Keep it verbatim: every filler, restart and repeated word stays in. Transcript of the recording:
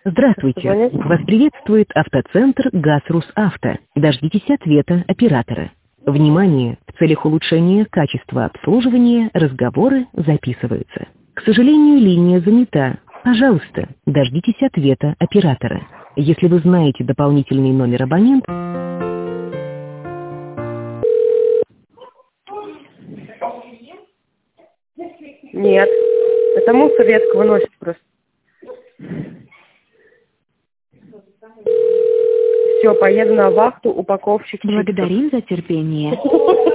Здравствуйте. Звонить? Вас приветствует автоцентр ГАЗ-Русавто. Дождитесь ответа оператора. Внимание! В целях улучшения качества обслуживания разговоры записываются. К сожалению, линия занята. Пожалуйста, дождитесь ответа оператора. Если вы знаете дополнительный номер абонента... Нет. Это мусор редко выносит просто. Все, поеду на вахту, упаковщик. Благодарим за терпение.